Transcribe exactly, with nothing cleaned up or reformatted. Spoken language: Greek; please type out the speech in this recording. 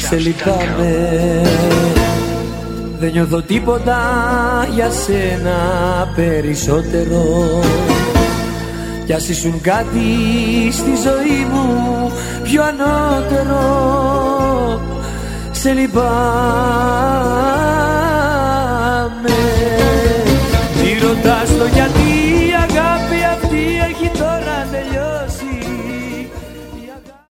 σε λυπάμαι. Δεν νιώθω τίποτα για σένα περισσότερο. Κι ας ήσουν κάτι στη ζωή μου πιο ανώτερο. Σε λυπάμαι.